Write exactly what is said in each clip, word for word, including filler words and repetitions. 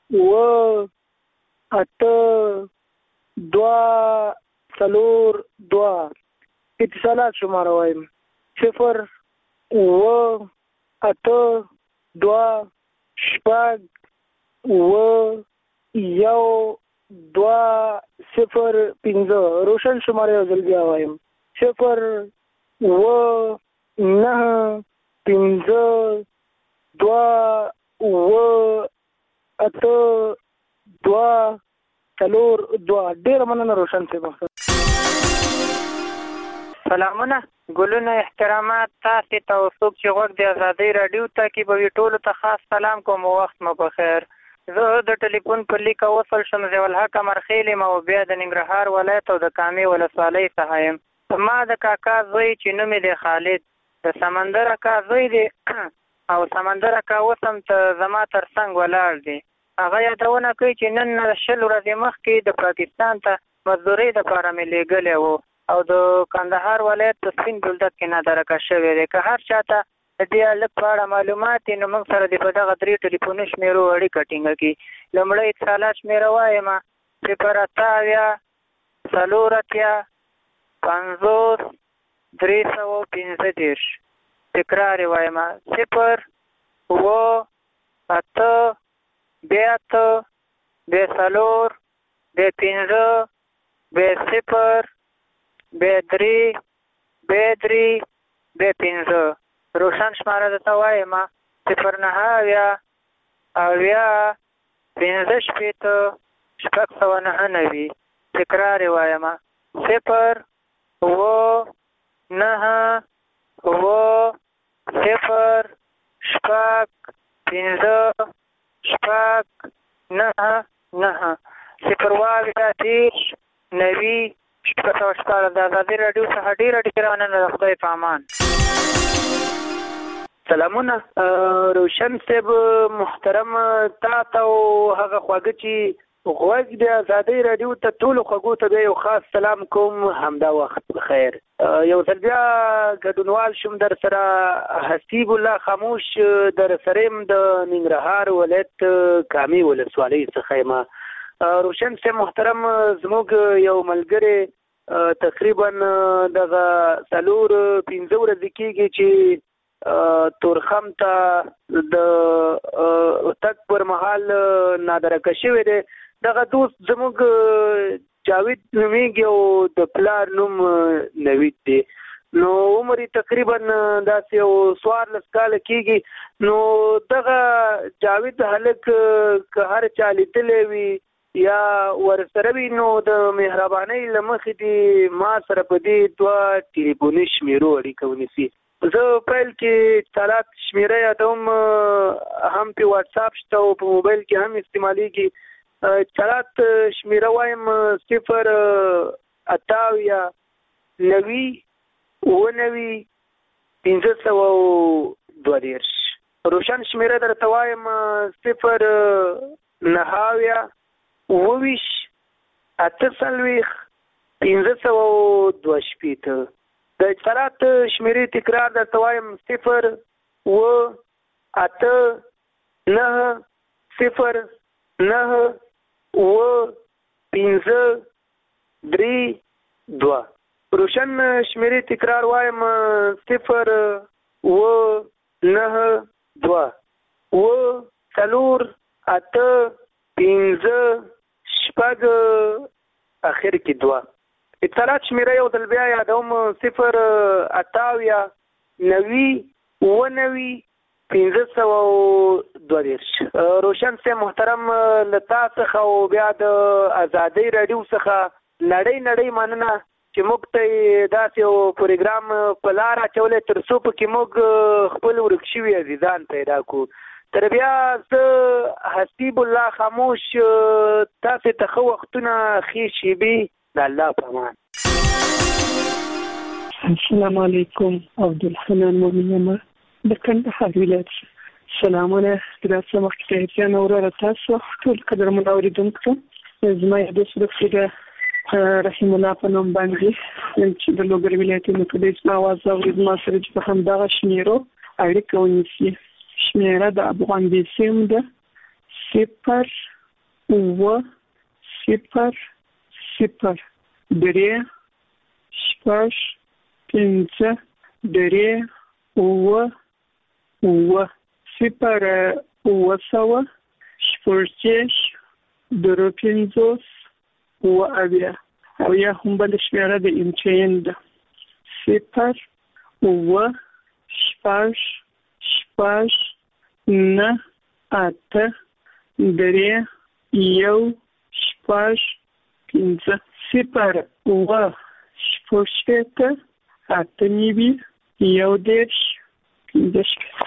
اوه اته دوه څلور دوه. اتصالات شماره وایم صفر اوه اته دوه شپږ اوه یو دوه صفر پنځه. روشن شماره یو ځل بیا وایم صفر اوه نهه پنځه دوه اوه اته دوه څلور دوه. ډېره مننه روشن صاحب. سلامونه، ګلونه، احترامات تاسې ته او څوک چې غوږ د ازادۍ راډیو ته کې به وي ټولو ته خاص سلام کوم. وخت مو بخیر. زه د ټلیفون په لیکه وصل شم ضیاءالحق امرخیل یم او بیا د ننګرهار ولایت او د کامې ولسوالۍ څخه یم. ما د کاکا زوی چې نوم یې دی خالد، د سمندر اکا زوی دی او سمندر اکا اوس هم ته زما تر څنګ ولاړ دی. هغه یادونه کوي چې نن شل ورځې مخکې د پاکستان ته مزدورۍ دپاره مې لېږلی و او د کندهار ولایت په سپین بولدک کې نادرکه شوی دی. که هر چا ته د دې هلک په اړه معلومات وي نو موږ سره دې په دغه درې ټلیفوني شمېرو اړیکه ټینګه کړي. لومړی اتصالات شمېره وایم صفر اته اویا څلور اتیا پنځوس درې سوه پنځه دېرش. تکرار یې وایم صفر اوه اته بیا اته بیا څلور بیا پنځه بیا صفر بیا درې بیا درې بیا پنځه. روشن شماره درته وایم صفر نهه اویا اویا پنځه شپېته شپږ سوه نهه نوي. تکرار یې وایم صفر اوه نهه اوه صفر شپږ پنځه شپږ نهه نهه. صفر اوه اویا دېرش نوي شپږ سوه شپاړس. د ازادۍ راډیو څخه ډېره ډېره مننه. د خدای په امان. سلامونه روشن صاحب محترم، تا ته او هغه خواږه چې غوږ د ازادۍ راډیو ته ټولو خوږو ته بیا یو خاص سلام کوم. همدا وخت بخیر. یو ځل بیا ګډونوال شوم در سره حسیب الله خاموش در سره یم د ننګرهار ولایت کامې ولسوالۍ څخه یم. روشن صاحب محترم زموږ یو ملګری تقریبا دغه څلور پنځه ورځې کېږي چې تورخم ته د تګ پر مهال نادرکه شوی دی. دغه دوست زموږ جاوید نومیږي او د پلار نوم نوید دی. نو عمر یې تقریبا داسې یو څوارلس کاله کېږي. نو دغه جاوید هلک که هر چا لیدلی وي یا ورسره وي نو د مهربانۍ له مخې دې ما سره په دې دوه ټلیفوني شمېرو اړیکه ونیسي. زه پیل کې اتصالات شمېره یادوم، هم په واټساپ شته او په موبایل کې هم استعمالیږي. اتصالات شمېره وایم صفر اته اویا نوي اوه نوي پنځه سوه دوه دېرش. روشن شمېره درته وایم صفر نهه اویا اوه ویشت اته څلوېښت پنځه سوه دوه شپېته. د اتصالات شمېرې تکرار درته وایم صفر اوه اته نهه صفر نهه اوه پنځه درې دوه. روشن شمېرې تکرار وایم صفر اوه نهه دوه اوه څلور اته پنځه شپږ اخر کې دوه. اتصالات شمېره یو ځل بیا یادوم صفر اته اویا نوي اوه نوي پنځه سوه دوه دېرش. روشن صاحب محترم له تا څخه او بیا د ازادۍ راډیو څخه نړۍ نړۍ مننه چې موږ ته داسې یو پروګرام په لار اچولی تر څو پکې موږ خپل ورک شوي عزیزان پیدا کړو. تر بیا زه حسیب الله خاموش تاسې ته ښه وختونه ښې شېبې د الله په امان. السلام علیکم. عبدالحنان مومن یم د کندهار ولایت. سلامونه درته مخکې تحیاتیان وروره تاسو ټول قدرمن اورېدونکو. زما یې دوست دکتور رحیم الله په نوم باندې چې د لوګر ولایتونو کې د زما اواز اوري زما سره چې په همدغه شمېرو اړیکه ونیسي. شمېره د افغان بیسیم ده صفر اوه صفر صفر درې شپږ پنځه درې اوه اوه صفر اوه سوه شپږ دېرش درې پنځوس اوه اویا او یا هم بله شمېره د ایم ټي این ده صفر اوه شپږ شپږ نه اته درې یو شپږ پنځه صفر اوه شپږ شپېته اته نوي یو دېرش پنځه شپېته.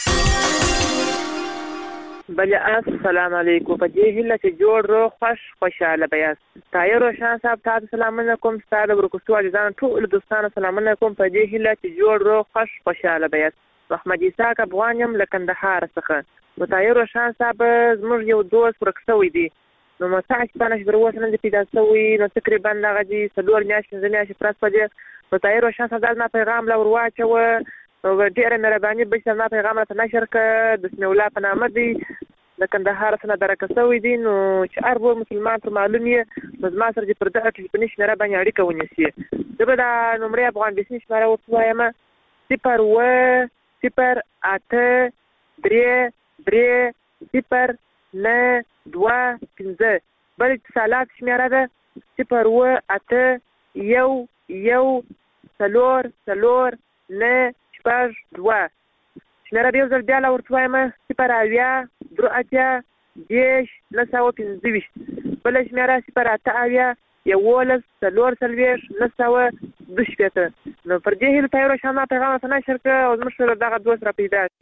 بله السلام علیکم. په دې هیله چې جوړ روغ خوش خوشحاله به یاست. طاهر روشن صاحب تاسو سلامونه کوم. ستا د ورکوستو عزیزانو ټولو دوستانو سلامونه کوم. په دې هیله چې جوړ روغ خوش خوشحاله به یاست. محمد اسحاق افغان یم له کندهار څخه. نو طاهر روشن صاحب زموږ یو دوست ورک شوی دی، نو مساج پانش تر اوسه نه دی پیدا شوی، نو تقریبا دغه دي څلور میاشتې پنځه میاشتې پرس په دې. نو طاهر روشن صاحب دا پیغام لا ور واچوه، نو ډېره مهرباني به چې دا پیغام راته نشر کړه. بسم الله په نامه دی د کندهار څخه درکه شوی دی، نو چې هر ور مسلمان ته معلوم یې نو زما سره دې پر دغه ټلیفوني شمېره باندې اړیکه ونیسي. زه به دا نمرې افغان بیسي شمېره ورته وایم صفر اوه صفر اته درې درې صفر نه دوه پنځه. بل اتصالات شمېره ده صفر اوه اته یو یو څلور څلور نه شپږ دوه. شمېره به یو ځل بیا لا ورته وایم صفر اویا درې اتیا دېرش نهه سوه پنځه ویشت. بله شمېره صفر اته اویا یولس څلور څلوېښت نهه سوه دوه شپېته. نو پر دې هیله طاهر روشن ما پیغام راته نشر کړه او زموږ سره دغه دوست را پیدا شو.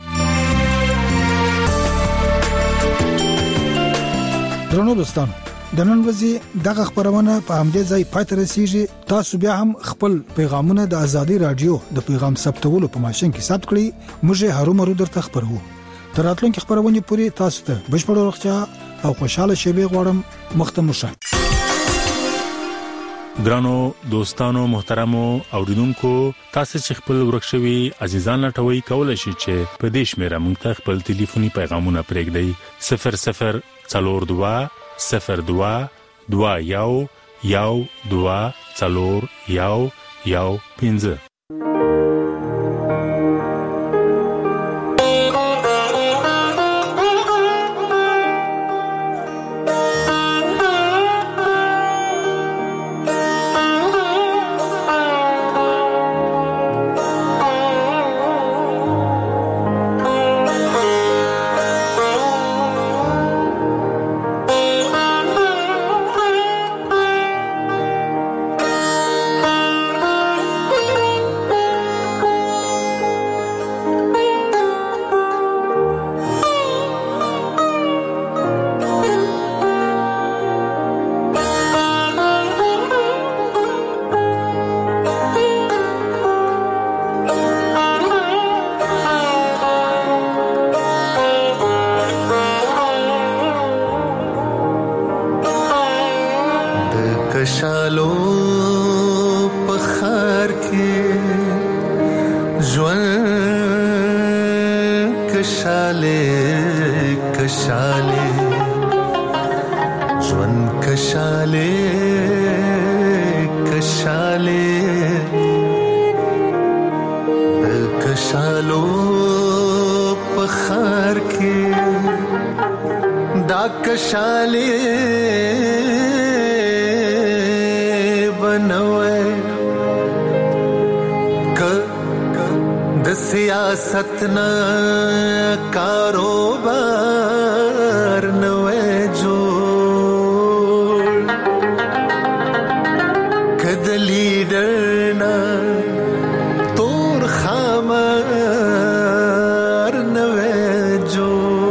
درنو دوستانو، د نن ورځې دغه خبرونه په همدې ځای پای ته رسیږي. تاسو بیا هم خپل پیغامونه د ازادي رادیو د پیغام ثبتولو په ماشين کې ثبت کړئ. موږ هرو مرو درته خبرو. تر راتلونکي خبرونه پورې تاسو ته بشپړ روغتیا او خوشاله شپه غواړم. مختم شه. ګرانو دوستانو محترمو اوریدونکو، تاسو چې خپل ورکشوي عزیزان لټوي کولای شئ چې په دې شمیره موږ ته خپل ټلیفوني پیغامونه پرېږدئ صفر صفر څلور دوه صفر دوه دوه یو یو دوه څلور یو یو پنځه. सतना कारोबार नवे जो कद लीडर ना तोर खामर नवे जो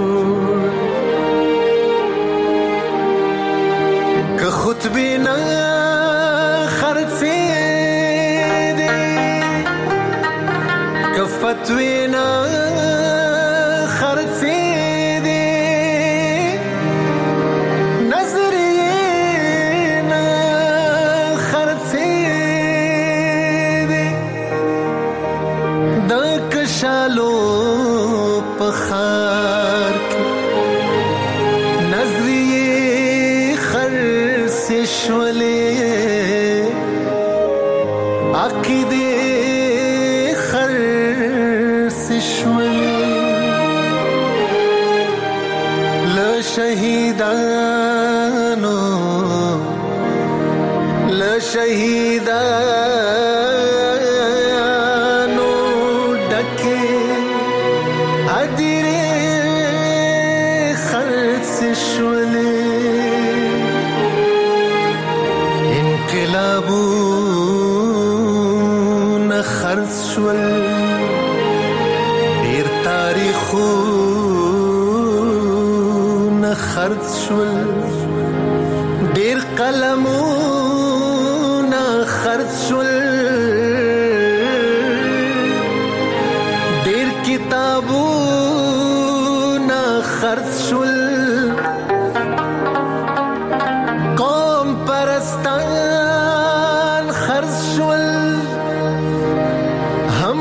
क खुद भी ना खर्चे दे क फतवे شولې عقیدې خرڅ شولې له شهیدانو له شهیدانو ډکې هدیرې خرڅ شولې انقلابونه خرڅ شول ډېر تاریخونه خرڅ شول ډېر قلمونه خرڅ شول ډېر کتابونه خرڅ شول قوم پرستان خرڅ شول هم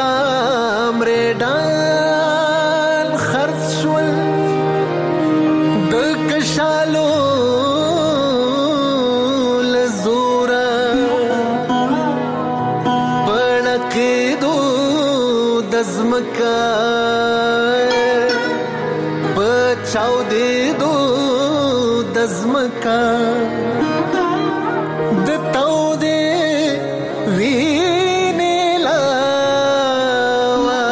کامریډان خرڅ شول د کشالو لزورا پړکېدو د ځمکه بچاودېدو د ځمکه د تودې وینې لاوا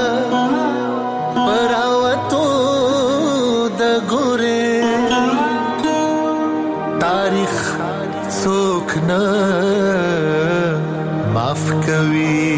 پراوتو د ګورې تاریخ څوک نه معاف کوي